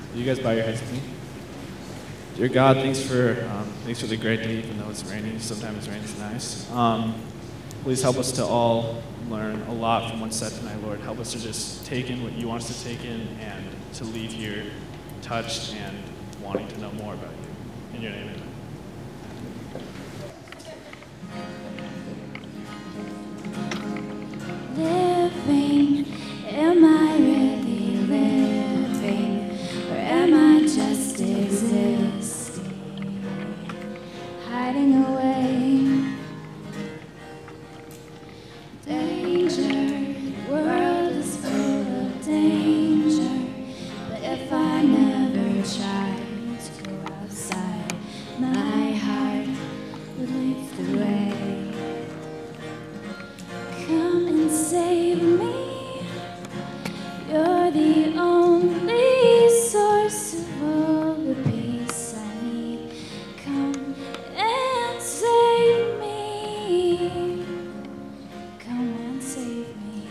Will you guys bow your heads with me? Dear God, thanks for the great day, even though it's rainy. Sometimes rain's nice. Please help us to all learn a lot from what's said tonight, Lord. Help us to just take in what you want us to take in and to leave here touched and wanting to know more about you. In your name, amen. Living, am I really living, or am I just existing, hiding away? Danger, the world is full of danger, but if I never tried to go outside, my heart would lead the way. Come and save me. You're the only source of all the peace I need. Come and save me. Come and save me.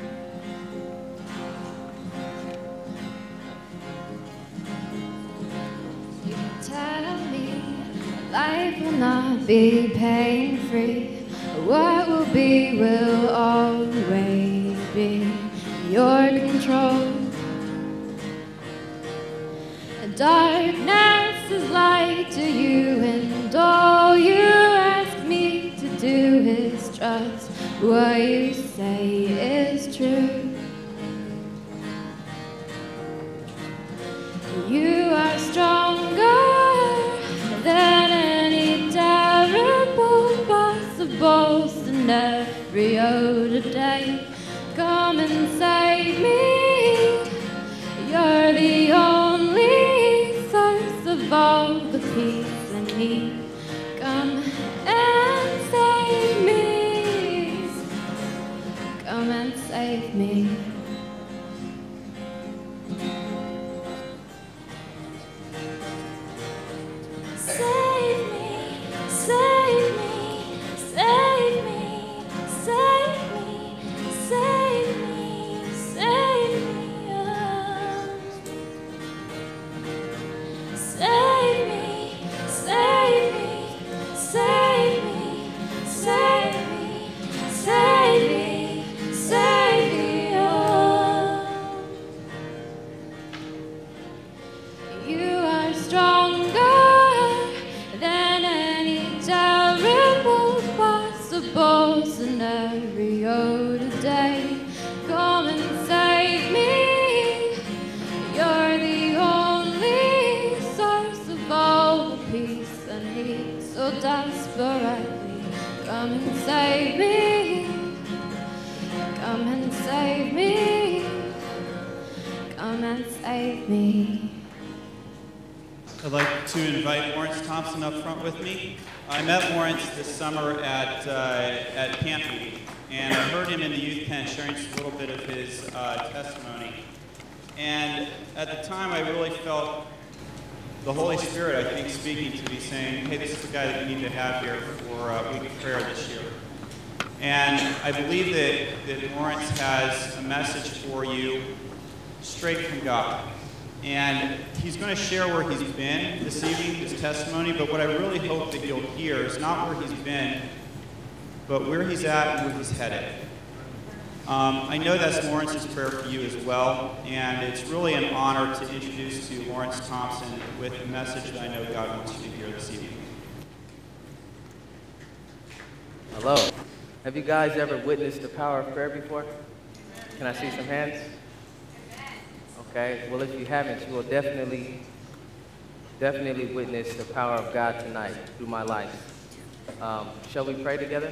You tell me life will not be pain-free. What will be will always be your control. And darkness is light to you, and all you ask me to do is trust what you say is true. You are stronger than any terrible possibles in every other day. Come and save me. You're the only source of all the peace I need. Come and save me. Come and save me. Save me, save me, save me, save me, save me, save me, oh. Save me, save me, save me, save me, save me, save me, oh. You are stronger than any terrible possibles in every other day. Come and save me. You're the only source of all the peace I need so desperately. Come and save me. Come and save me. Come and save me. I'd like to invite Lawrence Thompson up front with me. I met Lawrence this summer at camp meeting, and I heard him in the youth pen sharing just a little bit of his testimony. And at the time, I really felt the Holy Spirit, I think, speaking to me, saying, hey, this is the guy that you need to have here for week of prayer this year. And I believe that Lawrence has a message for you straight from God. And he's going to share where he's been this evening, his testimony, but what I really hope that you'll hear is not where he's been, but where he's at and where he's headed. I know that's Lawrence's prayer for you as well, and it's really an honor to introduce to you Lawrence Thompson with a message that I know God wants you to hear this evening. Hello. Have you guys ever witnessed the power of prayer before? Can I see some hands? Okay, well, if you haven't, you will definitely witness the power of God tonight through my life. Shall we pray together?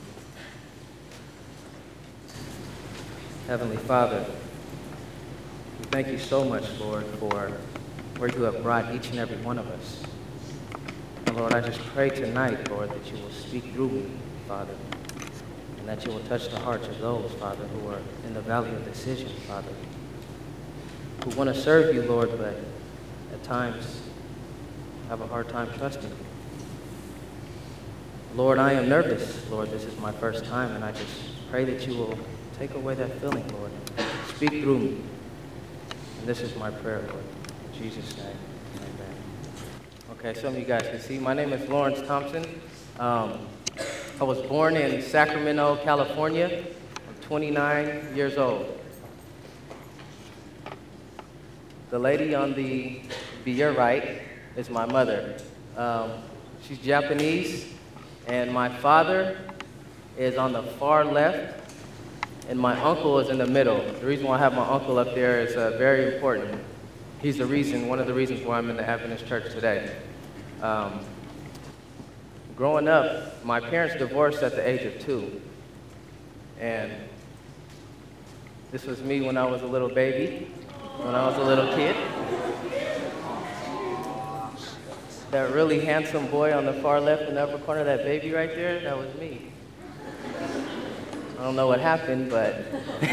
Heavenly Father, we thank you so much, Lord, for where you have brought each and every one of us. And Lord, I just pray tonight, Lord, that you will speak through me, Father, and that you will touch the hearts of those, Father, who are in the valley of decision, Father, who want to serve you, Lord, but at times have a hard time trusting you. Lord, I am nervous. Lord, this is my first time, and I just pray that you will take away that feeling, Lord. Speak through me. And this is my prayer, Lord. In In Jesus' name, amen. Okay, some of you guys can see. My name is Lawrence Thompson. I was born in Sacramento, California. I'm 29 years old. The lady on your right is my mother. She's Japanese, and my father is on the far left, and my uncle is in the middle. The reason why I have my uncle up there is very important. He's one of the reasons why I'm in the Adventist church today. Growing up, my parents divorced at the age of 2, and this was me when I was a little baby, when I was a little kid. That really handsome boy on the far left in the upper corner, that baby right there, that was me. I don't know what happened, but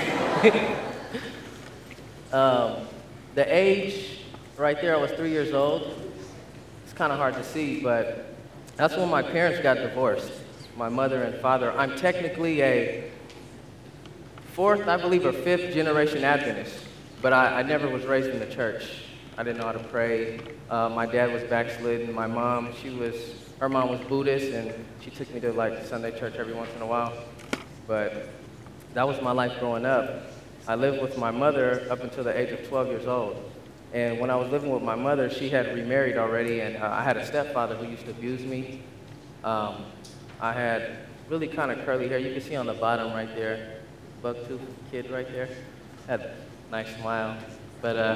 the age right there, I was 3 years old. It's kind of hard to see, but that's when my parents got divorced, my mother and father. I'm technically a 4th, I believe, or 5th generation Adventist, but I never was raised in the church. I didn't know how to pray. My dad was backslidden. My mom, her mom was Buddhist, and she took me to like Sunday church every once in a while. But that was my life growing up. I lived with my mother up until the age of 12 years old. And when I was living with my mother, she had remarried already, and I had a stepfather who used to abuse me. I had really kind of curly hair. You can see on the bottom right there, buck-tooth kid right there. Had a nice smile. But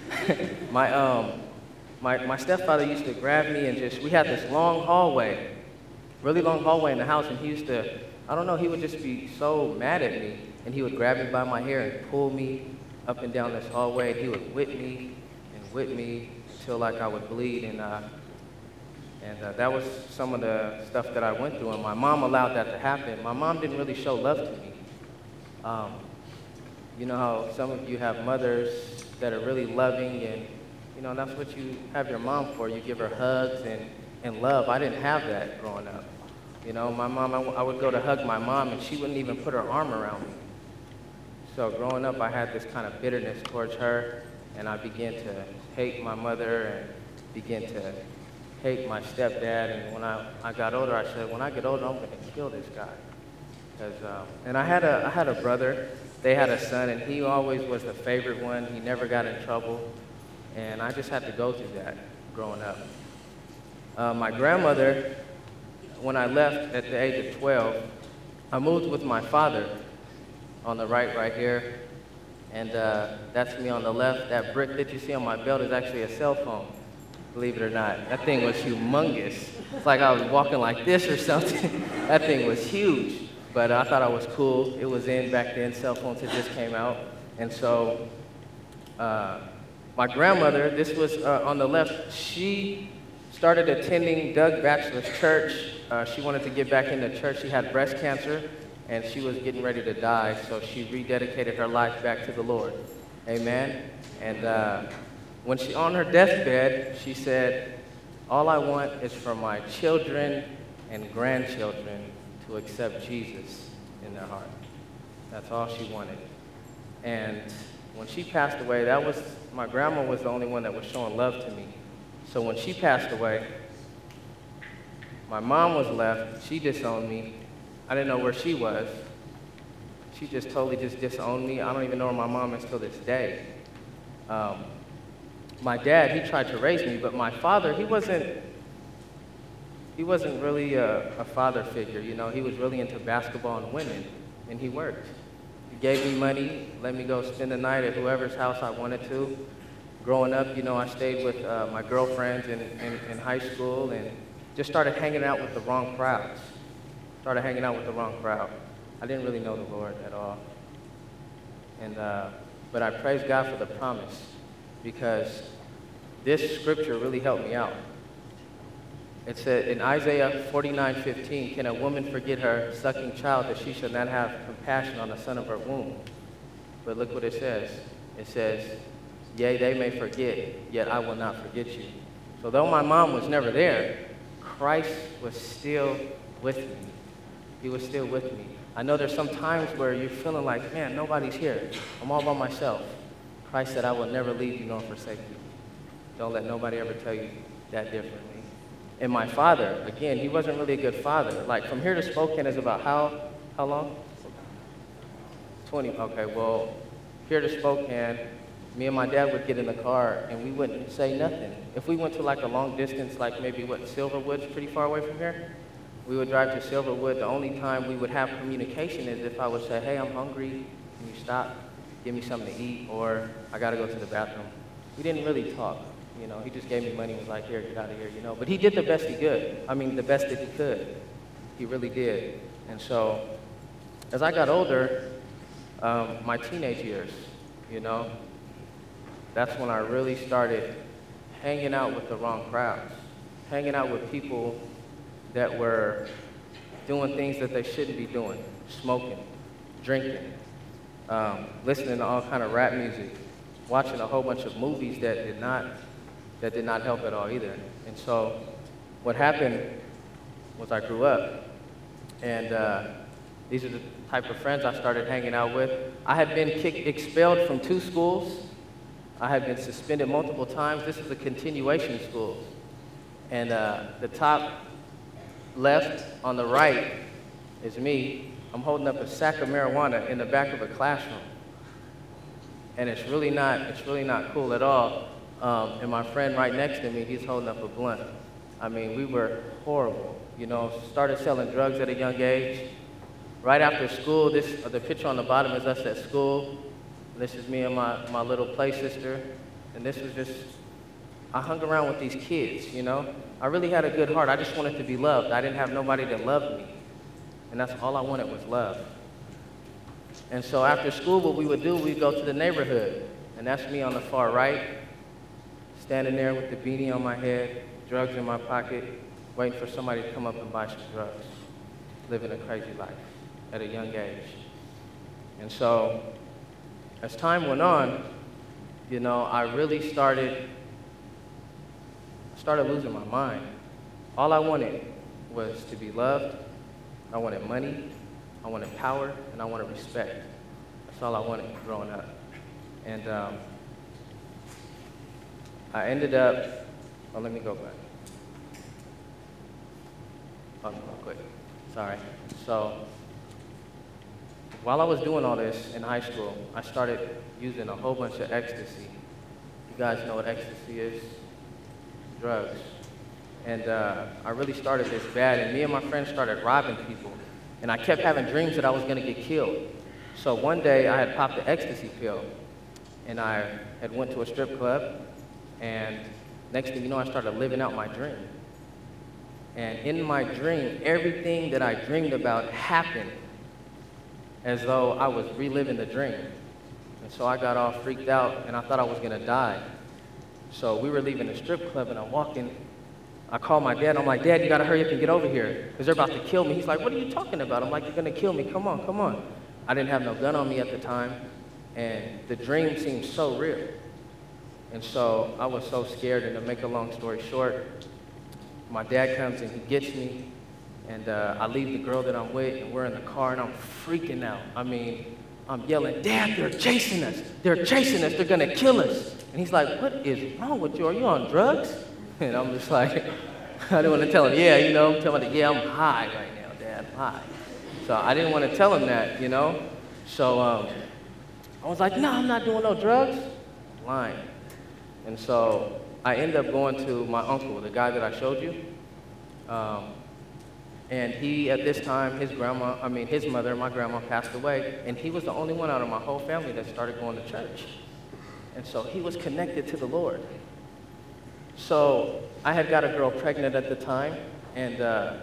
my stepfather used to grab me and we had this long hallway, really long hallway in the house, and he used to, I don't know, he would just be so mad at me, and he would grab me by my hair and pull me up and down this hallway, and he would whip me until like I would bleed, and that was some of the stuff that I went through, and my mom allowed that to happen. My mom didn't really show love to me. You know how some of you have mothers that are really loving, and you know, that's what you have your mom for. You give her hugs and love. I didn't have that growing up. You know, my mom, I would go to hug my mom, and she wouldn't even put her arm around me. So growing up, I had this kind of bitterness towards her, and I began to hate my mother and began to hate my stepdad. And when I got older, I said, when I get older, I'm going to kill this guy. And I had a brother. They had a son, and he always was the favorite one. He never got in trouble, and I just had to go through that growing up. My grandmother, when I left at the age of 12, I moved with my father on the right here, and that's me on the left. That brick that you see on my belt is actually a cell phone, believe it or not. That thing was humongous. It's like I was walking like this or something. That thing was huge. But I thought I was cool. It was in back then. Cell phones had just came out. And so my grandmother, this was on the left, she started attending Doug Batchelor's church. She wanted to get back into church. She had breast cancer, and she was getting ready to die. So she rededicated her life back to the Lord. Amen. And when she on her deathbed, she said, all I want is for my children and grandchildren to accept Jesus in their heart. That's all she wanted. And when she passed away, my grandma was the only one that was showing love to me. So when she passed away, my mom was left. She disowned me. I didn't know where she was. She just totally disowned me. I don't even know where my mom is till this day. My dad, he tried to raise me, but my father, he wasn't really a father figure, you know. He was really into basketball and women, and he worked. He gave me money, let me go spend the night at whoever's house I wanted to. Growing up, you know, I stayed with my girlfriends in high school and just started hanging out with the wrong crowds. I didn't really know the Lord at all. But I praise God for the promise, because this scripture really helped me out. It said in Isaiah 49:15, can a woman forget her sucking child that she should not have compassion on the son of her womb? But look what it says. It says, yea, they may forget, yet I will not forget you. So though my mom was never there, Christ was still with me. He was still with me. I know there's some times where you're feeling like, man, nobody's here. I'm all by myself. Christ said, I will never leave you nor forsake you. Don't let nobody ever tell you that differently. And my father, again, he wasn't really a good father. Like, from here to Spokane is about how long? 20, okay, well, here to Spokane, me and my dad would get in the car and we wouldn't say nothing. If we went to like a long distance, like maybe Silverwood's pretty far away from here, we would drive to Silverwood. The only time we would have communication is if I would say, hey, I'm hungry, can you stop, give me something to eat, or I gotta go to the bathroom. We didn't really talk, you know, he just gave me money and was like, here, get out of here, you know. But he did the best he could. I mean, the best that he could. He really did. And so, as I got older, my teenage years, you know, that's when I really started hanging out with the wrong crowds, hanging out with people that were doing things that they shouldn't be doing, smoking, drinking, listening to all kind of rap music, watching a whole bunch of movies that did not help at all either. And so what happened was I grew up, and these are the type of friends I started hanging out with. I had been expelled from 2 schools. I had been suspended multiple times. This is a continuation school. And the top left on the right is me. I'm holding up a sack of marijuana in the back of a classroom. And it's really not cool at all. And my friend right next to me, he's holding up a blunt. I mean, we were horrible. You know, started selling drugs at a young age. Right after school, the picture on the bottom is us at school. This is me and my little play sister. And this was just, I hung around with these kids, you know. I really had a good heart. I just wanted to be loved. I didn't have nobody that loved me. And that's all I wanted was love. And so after school, what we would do, we'd go to the neighborhood. And that's me on the far right, standing there with the beanie on my head, drugs in my pocket, waiting for somebody to come up and buy some drugs, living a crazy life at a young age. And so as time went on, you know, I really started losing my mind. All I wanted was to be loved. I wanted money, I wanted power, and I wanted respect. That's all I wanted growing up. And I ended up, oh, let me go back. Oh, real quick, sorry. So, while I was doing all this in high school, I started using a whole bunch of ecstasy. You guys know what ecstasy is? Drugs. And I really started this bad, and me and my friends started robbing people. And I kept having dreams that I was gonna get killed. So one day I had popped the ecstasy pill, and I had went to a strip club, and next thing you know, I started living out my dream. And in my dream, everything that I dreamed about happened as though I was reliving the dream. And so I got all freaked out, and I thought I was gonna die. So we were leaving the strip club, and I'm walking. I called my dad, I'm like, Dad, you gotta hurry up and get over here, because they're about to kill me. He's like, what are you talking about? I'm like, you're gonna kill me, come on, come on. I didn't have no gun on me at the time, and the dream seemed so real. And so I was so scared, and to make a long story short, my dad comes and he gets me, and I leave the girl that I'm with, and we're in the car, and I'm freaking out. I mean, I'm yelling, Dad, they're chasing us. They're chasing us, they're gonna kill us. And he's like, what is wrong with you? Are you on drugs? And I'm just like, I didn't want to tell him, yeah, you know, I'm telling him, yeah, I'm high right now, Dad, I'm high. So I didn't want to tell him that, you know. So I was like, no, I'm not doing no drugs. Lying. And so I ended up going to my uncle, the guy that I showed you. And he, at this time, his mother, my grandma, passed away, and he was the only one out of my whole family that started going to church. And so he was connected to the Lord. So I had got a girl pregnant at the time, and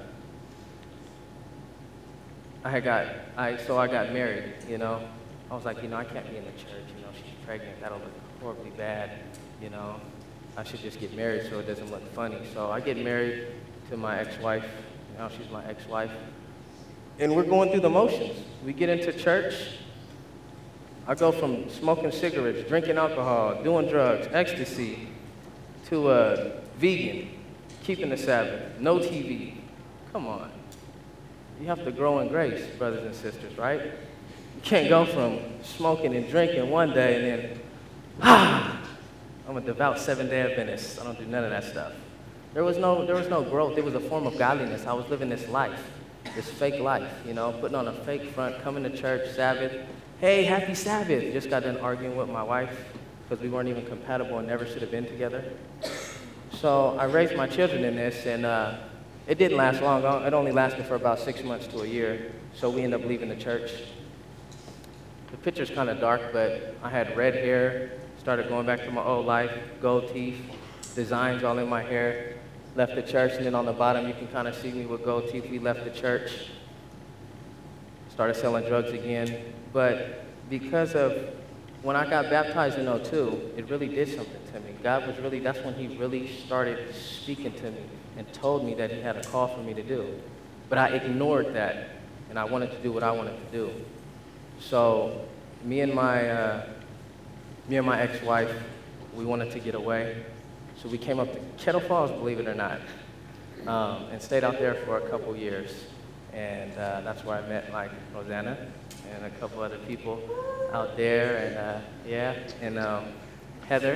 I got married, you know. I was like, you know, I can't be in the church, you know, she's pregnant, that'll look horribly bad, you know. I should just get married so it doesn't look funny. So I get married to my ex-wife, now she's my ex-wife, and we're going through the motions. We get into church. I go from smoking cigarettes, drinking alcohol, doing drugs, ecstasy, to vegan, keeping the Sabbath, no TV. Come on. You have to grow in grace, brothers and sisters, right? You can't go from smoking and drinking one day and then, I'm a devout Seventh-day Adventist. I don't do none of that stuff. There was no growth. It was a form of godliness. I was living this life, this fake life, you know, putting on a fake front, coming to church, Sabbath. Hey, happy Sabbath. Just got done arguing with my wife because we weren't even compatible and never should have been together. So I raised my children in this, and it didn't last long. It only lasted for about 6 months to a year. So we ended up leaving the church. The picture's kind of dark, but I had red hair, started going back to my old life, gold teeth, designs all in my hair. Left the church, and then on the bottom you can kind of see me with gold teeth. We left the church, started selling drugs again. But because of when I got baptized in '02, it really did something to me. That's when he really started speaking to me and told me that he had a call for me to do. But I ignored that, and I wanted to do what I wanted to do. So me and my ex-wife, we wanted to get away. So we came up to Kettle Falls, believe it or not, and stayed out there for a couple years. And that's where I met like Rosanna and a couple other people out there, and Heather,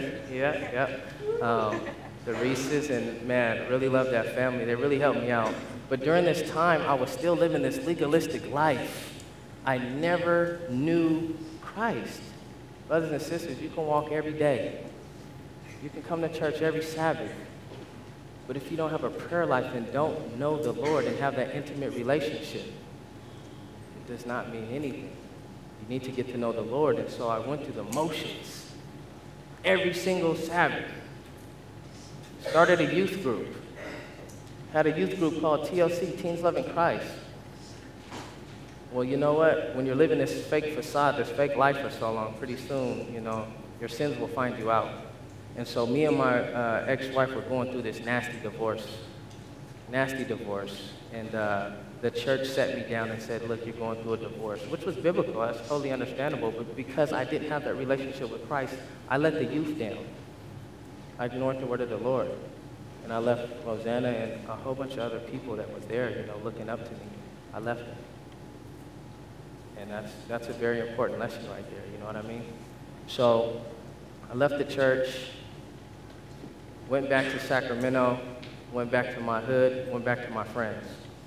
the Reeses, and man, really love that family. They really helped me out. But during this time, I was still living this legalistic life. I never knew Christ. Brothers and sisters, you can walk every day. You can come to church every Sabbath. But if you don't have a prayer life and don't know the Lord and have that intimate relationship, it does not mean anything. You need to get to know the Lord. And so I went through the motions every single Sabbath. Started a youth group. Had a youth group called TLC, Teens Loving Christ. Well, you know what? When you're living this fake facade, this fake life for so long, pretty soon, you know, your sins will find you out. And so me and my ex-wife were going through this nasty divorce. And the church sat me down and said, look, you're going through a divorce, which was biblical. That's totally understandable. But because I didn't have that relationship with Christ, I let the youth down. I ignored the word of the Lord. And I left Rosanna and a whole bunch of other people that was there, you know, looking up to me. I left them. And that's a very important lesson right there, you know what I mean? So I left the church, went back to Sacramento, went back to my hood, went back to my friends.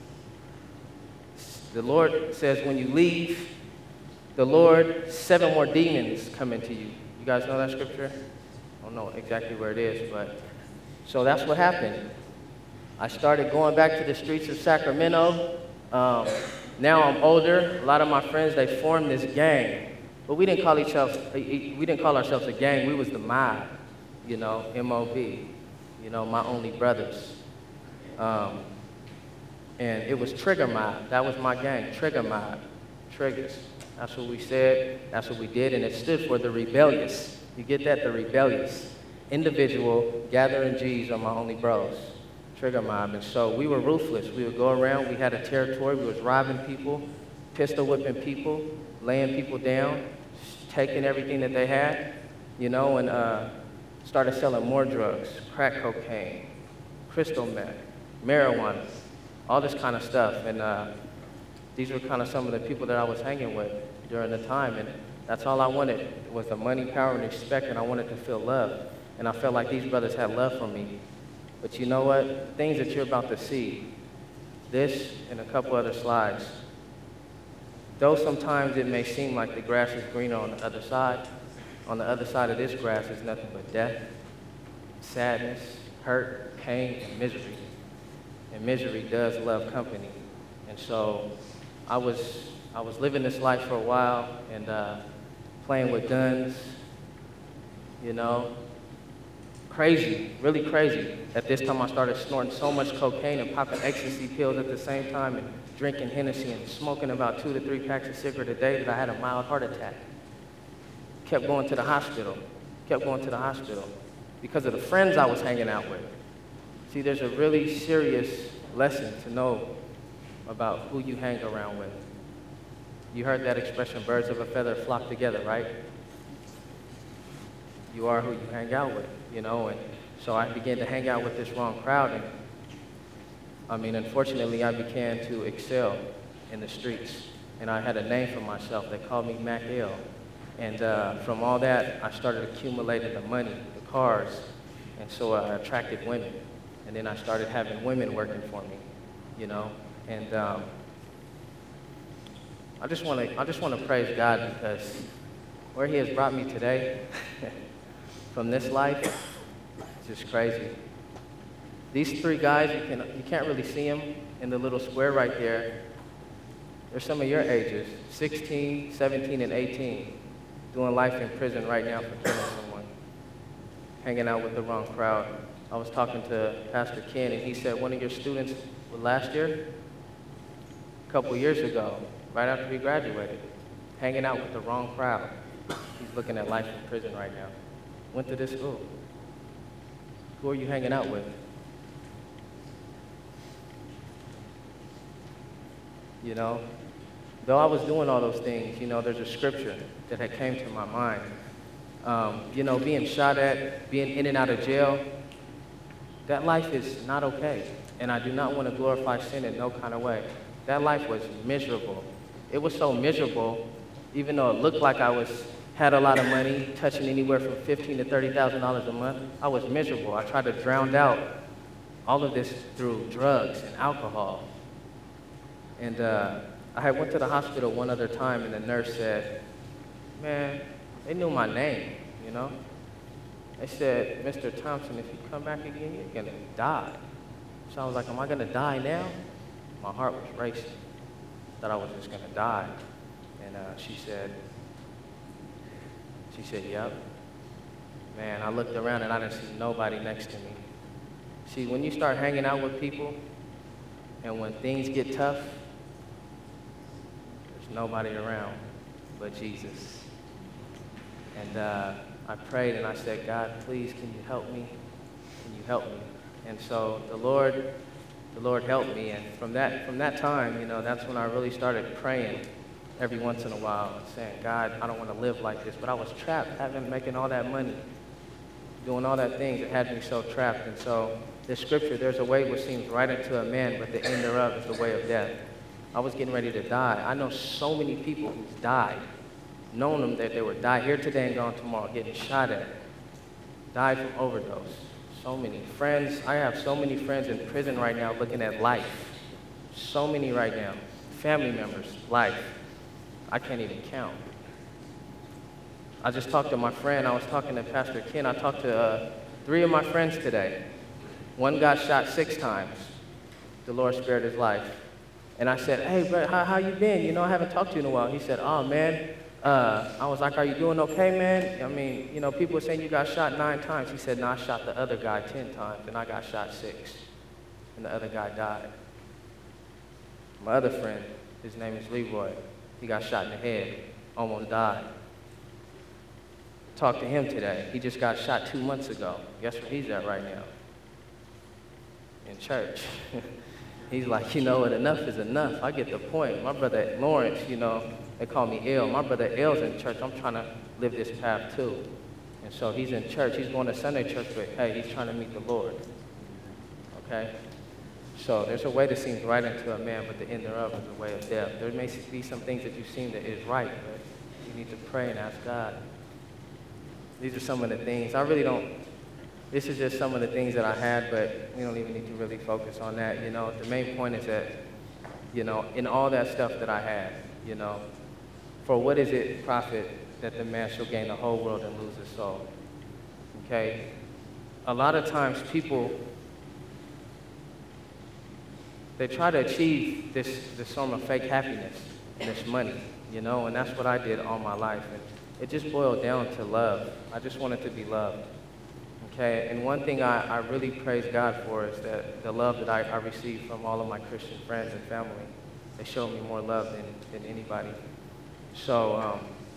The Lord says when you leave, the Lord, 7 more demons come into you. You guys know that scripture? I don't know exactly where it is, but so that's what happened. I started going back to the streets of Sacramento. Now I'm older. A lot of my friends, they formed this gang, but we didn't call ourselves a gang. We was the mob, you know, M-O-B, you know, my only brothers. And it was Trigger Mob. That was my gang, Trigger Mob, Triggers. That's what we said. That's what we did, and it stood for the rebellious. You get that? The rebellious. Individual, gathering G's are my only bros. Trigger Mob. And so we were ruthless. We would go around. We had a territory. We was robbing people, pistol whipping people, laying people down, taking everything that they had, you know, and started selling more drugs, crack cocaine, crystal meth, marijuana, all this kind of stuff. And these were kind of some of the people that I was hanging with during the time. And that's all I wanted was the money, power, and respect, and I wanted to feel love. And I felt like these brothers had love for me. But you know what? The things that you're about to see, this and a couple other slides, though sometimes it may seem like the grass is greener on the other side of this grass is nothing but death, sadness, hurt, pain, and misery. And misery does love company. And so I was living this life for a while and playing with guns, you know, crazy, really crazy. At this time, I started snorting so much cocaine and popping ecstasy pills at the same time and drinking Hennessy and smoking about 2 to 3 packs of cigarette a day that I had a mild heart attack. Kept going to the hospital because of the friends I was hanging out with. See, there's a really serious lesson to know about who you hang around with. You heard that expression, birds of a feather flock together, right? You are who you hang out with, you know, and so I began to hang out with this wrong crowd, and I mean, unfortunately, I began to excel in the streets, and I had a name for myself. They called me Mac L, and from all that, I started accumulating the money, the cars. And so I attracted women. And then I started having women working for me, you know. And I just want to praise God because where he has brought me today from this life is just crazy. These three guys, you can't really see them in the little square right there. They're some of your ages, 16, 17, and 18, doing life in prison right now for killing someone, hanging out with the wrong crowd. I was talking to Pastor Ken, and he said one of your students last year, a couple years ago, right after we graduated, hanging out with the wrong crowd. He's looking at life in prison right now. Went to this school. Who are you hanging out with? You know, though I was doing all those things, you know, there's a scripture that had came to my mind. You know, being shot at, being in and out of jail, that life is not okay. And I do not want to glorify sin in no kind of way. That life was miserable. It was so miserable, even though it looked like I had a lot of money, touching anywhere from $15,000 to $30,000 a month, I was miserable. I tried to drown out all of this through drugs and alcohol. And I went to the hospital one other time, and the nurse said, man, they knew my name, you know? They said, Mr. Thompson, if you come back again, you're gonna die. So I was like, am I gonna die now? My heart was racing. Thought I was just gonna die. And she said, yep. Man, I looked around and I didn't see nobody next to me. See, when you start hanging out with people and when things get tough, there's nobody around but Jesus. And I prayed and I said, God, please, can you help me? Can you help me? And so the Lord helped me. And from that time, you know, that's when I really started praying every once in a while, saying, God, I don't want to live like this. But I was trapped, making all that money, doing all that things that had me so trapped. And so this scripture, there's a way which seems right unto a man, but the end thereof is the way of death. I was getting ready to die. I know so many people who've died, known them that they would die here today and gone tomorrow, getting shot at, died from overdose. So many friends. I have so many friends in prison right now looking at life. So many right now. Family members, life. I can't even count. I just talked to my friend. I was talking to Pastor Ken. I talked to 3 of my friends today. One got shot 6 times. The Lord spared his life. And I said, hey, bro, how you been? You know, I haven't talked to you in a while. He said, oh, man. I was like, are you doing okay, man? I mean, you know, people were saying you got shot 9 times. He said, no, I shot the other guy 10 times, and I got shot 6. And the other guy died. My other friend, his name is Leroy. He got shot in the head, almost died. Talked to him today. He just got shot 2 months ago. Guess where he's at right now? In church. He's like, you know what, enough is enough. I get the point. My brother Lawrence, you know, they call me L. My brother L's in church. I'm trying to live this path too. And so he's in church. He's going to Sunday church, but hey, he's trying to meet the Lord. Okay? So there's a way that seems right unto a man, but the end thereof is the way of death. There may be some things that you seem that is right, but you need to pray and ask God. These are some of the things. I really don't, this is just some of the things that I had, but we don't even need to really focus on that. You know, the main point is that, you know, in all that stuff that I had, you know, for what is it profit that the man shall gain the whole world and lose his soul? Okay? A lot of times people, they try to achieve this form of fake happiness and this money, you know, and that's what I did all my life. And it just boiled down to love. I just wanted to be loved. Okay, and one thing I really praise God for is that the love that I received from all of my Christian friends and family. They showed me more love than anybody. So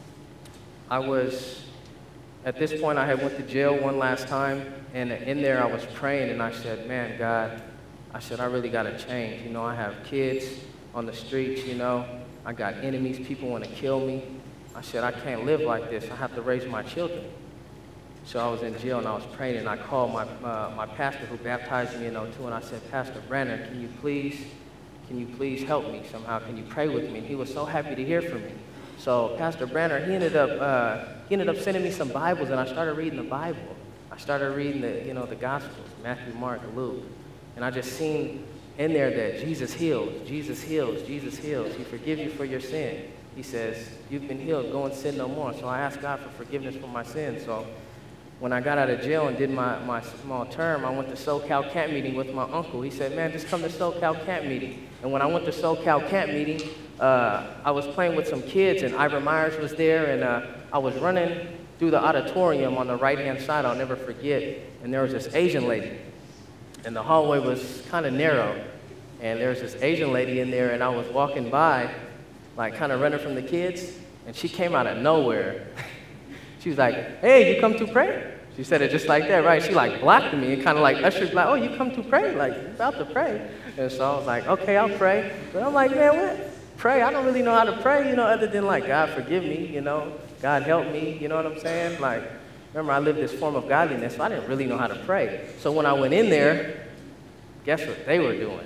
at this point, I had went to jail one last time, and in there I was praying, and I said, man, God, I said, I really got to change. You know, I have kids on the streets, you know. I got enemies. People want to kill me. I said, I can't live like this. I have to raise my children. So I was in jail, and I was praying, and I called my pastor who baptized me in '02, and I said, Pastor Branner, can you please help me somehow? Can you pray with me? And he was so happy to hear from me. So Pastor Branner, he ended up sending me some Bibles, and I started reading the Bible. I started reading the Gospels, Matthew, Mark, Luke, and I just seen in there that Jesus heals, Jesus heals, Jesus heals. He forgives you for your sin. He says, you've been healed, go and sin no more. So I asked God for forgiveness for my sins. So when I got out of jail and did my small term, I went to SoCal camp meeting with my uncle. He said, man, just come to SoCal camp meeting. And when I went to SoCal camp meeting, I was playing with some kids, and Ira Myers was there, and I was running through the auditorium on the right-hand side, I'll never forget, and there was this Asian lady. And the hallway was kind of narrow, and there was this Asian lady in there, and I was walking by, like kind of running from the kids, and she came out of nowhere. She was like, hey, you come to pray? She said it just like that, right? She like blocked me and kind of like ushered, like, oh, you come to pray? Like, you about to pray. And so I was like, okay, I'll pray. But I'm like, man, what? Pray? I don't really know how to pray, other than like, God forgive me, God help me, you know what I'm saying? Like, remember I lived this form of godliness, so I didn't really know how to pray. So when I went in there, guess what they were doing?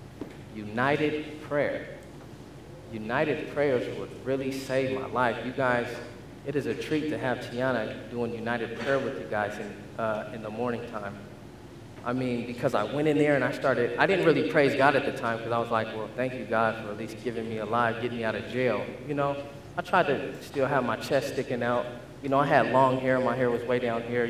United prayer. United prayers would really save my life. You guys, it is a treat to have Tiana doing united prayer with you guys in the morning time. I mean, because I went in there and I didn't really praise God at the time because I was like, well, thank you, God, for at least giving me a life, getting me out of jail. I tried to still have my chest sticking out. I had long hair, my hair was way down here,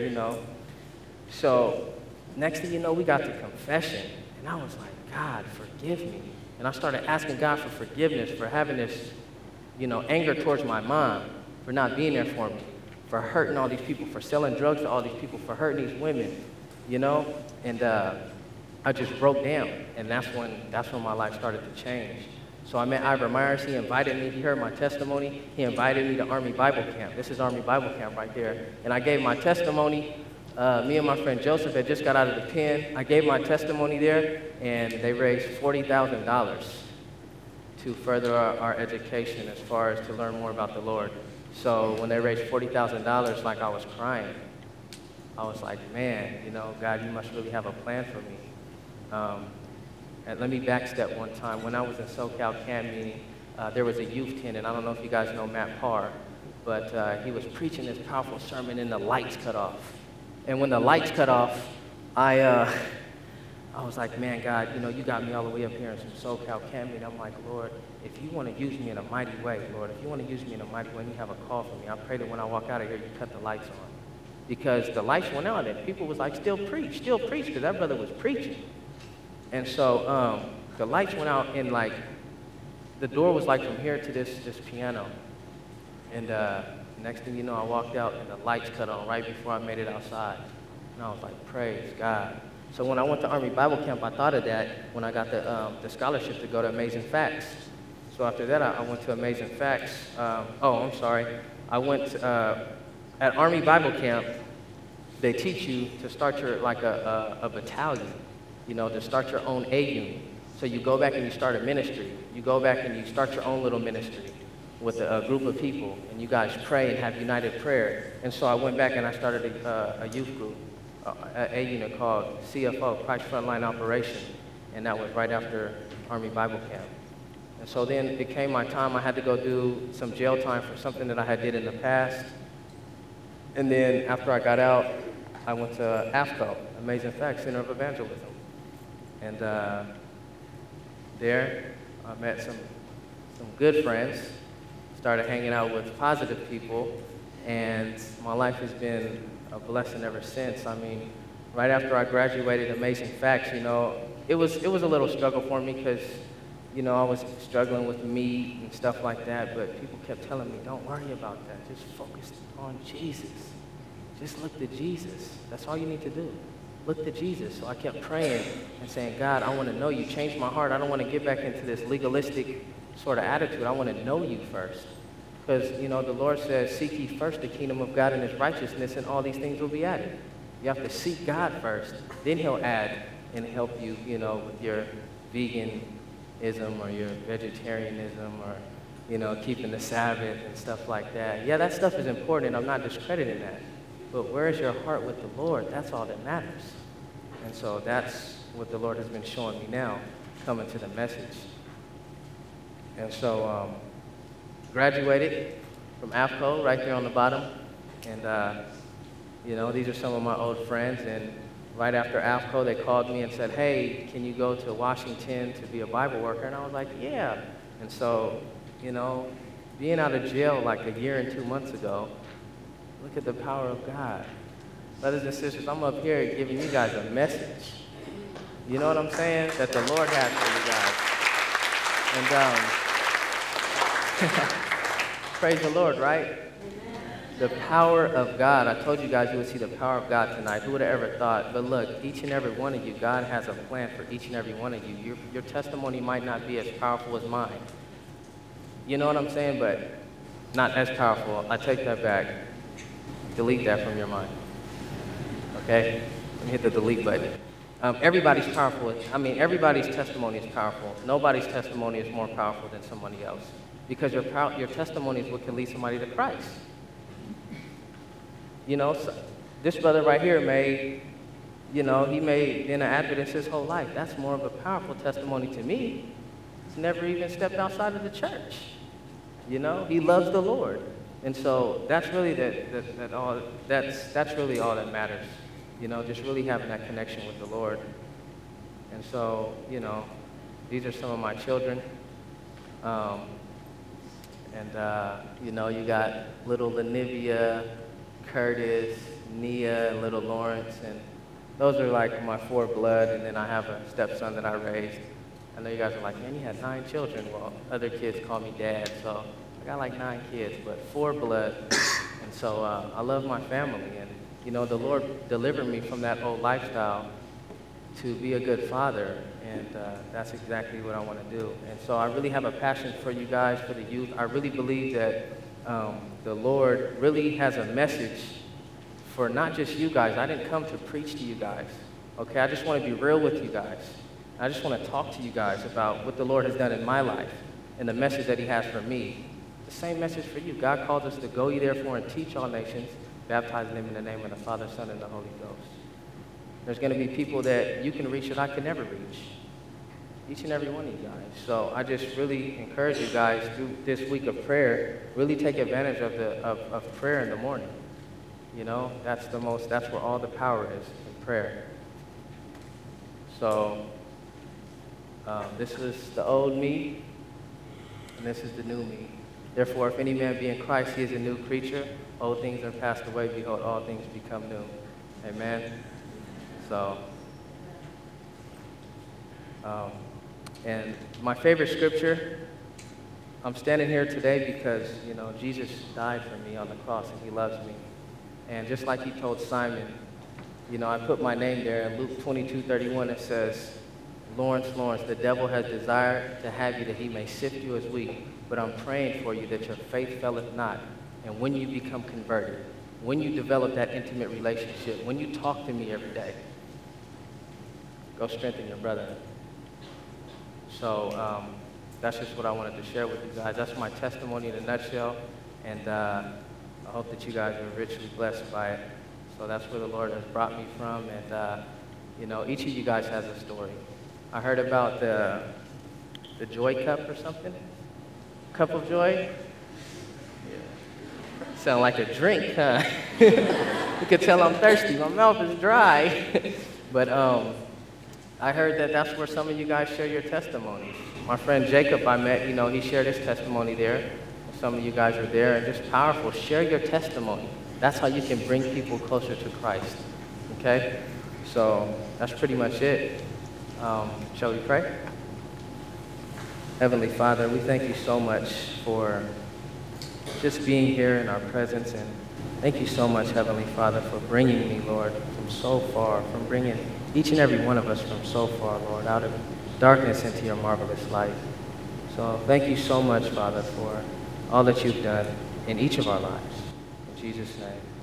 So next thing you know, we got to confession, and I was like, God, forgive me. And I started asking God for forgiveness for having this, anger towards my mom, for not being there for me, for hurting all these people, for selling drugs to all these people, for hurting these women, And I just broke down, and that's when my life started to change. So I met Ira Myers. He invited me. He heard my testimony. He invited me to Army Bible Camp. This is Army Bible Camp right there. And I gave my testimony. Me and my friend Joseph had just got out of the pen. I gave my testimony there, and they raised $40,000 to further our education as far as to learn more about the Lord. So when they raised $40,000, like I was crying. I was like, man, God, you must really have a plan for me. And let me backstep one time. When I was in SoCal camp meeting, there was a youth tent, and I don't know if you guys know Matt Parr, but he was preaching this powerful sermon, and the lights cut off. And when the lights cut off, I was like, man, God, you got me all the way up here in some SoCal camp meeting. I'm like, Lord, if you want to use me in a mighty way, Lord, if you want to use me in a mighty way, and you have a call for me, I pray that when I walk out of here, you cut the lights on. Because the lights went out, and people was like, still preach, because that brother was preaching. And so the lights went out, and like the door was like from here to this piano. And next thing you know, I walked out, and the lights cut on right before I made it outside. And I was like, praise God. So when I went to Army Bible Camp, I thought of that when I got the scholarship to go to Amazing Facts. So after that, I went to Amazing Facts. I went at Army Bible Camp. They teach you to start your, like a battalion, to start your own A unit. So you go back and you start a ministry. You go back and you start your own little ministry with a group of people, and you guys pray and have united prayer. And so I went back and I started a youth group, a unit called CFO, Christ Frontline Operation, and that was right after Army Bible Camp. And so then it came my time. I had to go do some jail time for something that I had did in the past. And then after I got out, I went to AFCO, Amazing Facts, Center of Evangelism. And there I met some good friends, started hanging out with positive people, and my life has been a blessing ever since. I mean, right after I graduated Amazing Facts, it was a little struggle for me because, I was struggling with meat and stuff like that, but people kept telling me, don't worry about that, just focus on Jesus. Just look to Jesus. That's all you need to do. Look to Jesus. So I kept praying and saying, God, I want to know you. Change my heart. I don't want to get back into this legalistic sort of attitude. I want to know you first. Because, the Lord says, seek ye first the kingdom of God and his righteousness, and all these things will be added. You have to seek God first. Then he'll add and help you, with your veganism or your vegetarianism or, keeping the Sabbath and stuff like that. Yeah, that stuff is important, and I'm not discrediting that. But where is your heart with the Lord? That's all that matters. And so that's what the Lord has been showing me now, coming to the message. And so graduated from AFCO right there on the bottom. And You know, these are some of my old friends, and right after AFCO, they called me and said, hey, can you go to Washington to be a Bible worker? And I was like, yeah. And so, you know, being out of jail like a year and 2 months ago, look at the power of God. Brothers and sisters, I'm up here giving you guys a message. You know what I'm saying? That the Lord has for you guys. And praise the Lord, right? The power of God. I told you guys you would see the power of God tonight. Who would have ever thought? But look, each and every one of you, God has a plan for each and every one of you. Your testimony might not be as powerful as mine. You know what I'm saying? But not as powerful. I take that back. Delete that from your mind. Okay? Let me hit the delete button. Everybody's powerful. I mean, everybody's testimony is powerful. Nobody's testimony is more powerful than somebody else. Because your testimony is what can lead somebody to Christ. You know, so this brother right here may, you know, he may been an Adventist his whole life. That's more of a powerful testimony to me. He's never even stepped outside of the church. You know, he loves the Lord. And so that's really that's really all that matters. You know, just really having that connection with the Lord. And so, you know, these are some of my children. You know, you got little Lenivia, Curtis, Nia, and little Lawrence, and those are like my 4 blood, and then I have a stepson that I raised. I know you guys are like, man, you had 9 children. Well, other kids call me dad, so I got like 9 kids, but 4 blood. And so I love my family, and you know, the Lord delivered me from that old lifestyle to be a good father, and that's exactly what I want to do. And so I really have a passion for you guys, for the youth. I really believe that the Lord really has a message for not just you guys. I didn't come to preach to you guys, okay? I just want to be real with you guys. I just want to talk to you guys about what the Lord has done in my life and the message that he has for me. The same message for you. God calls us to go ye therefore and teach all nations, baptizing them in the name of the Father, Son, and the Holy Ghost. There's going to be people that you can reach that I can never reach. Each and every one of you guys. So I just really encourage you guys through this week of prayer, really take advantage of prayer in the morning. You know, that's where all the power is, in prayer. So this is the old me, and this is the new me. Therefore, if any man be in Christ, he is a new creature. Old things are passed away, behold, all things become new. Amen. So, and my favorite scripture, I'm standing here today because, you know, Jesus died for me on the cross and he loves me. And just like he told Simon, you know, I put my name there in Luke 22:31. It says, Lawrence, the devil has desired to have you that he may sift you as wheat, but I'm praying for you that your faith faileth not. And when you become converted, when you develop that intimate relationship, when you talk to me every day, go strengthen your brother. So that's just what I wanted to share with you guys. That's my testimony in a nutshell, and I hope that you guys are richly blessed by it. So that's where the Lord has brought me from, and you know, each of you guys has a story. I heard about the Joy Cup or something. Cup of Joy? Yeah. Sound like a drink, huh? You can tell I'm thirsty. My mouth is dry. But I heard that that's where some of you guys share your testimonies. My friend Jacob I met, you know, he shared his testimony there. Some of you guys are there, and just powerful. Share your testimony. That's how you can bring people closer to Christ. Okay? So that's pretty much it. Shall we pray? Heavenly Father, we thank you so much for just being here in our presence, and thank you so much, Heavenly Father, for bringing me, Lord, from so far, from bringing each and every one of us from so far, Lord, out of darkness into your marvelous light. So thank you so much, Father, for all that you've done in each of our lives. In Jesus' name.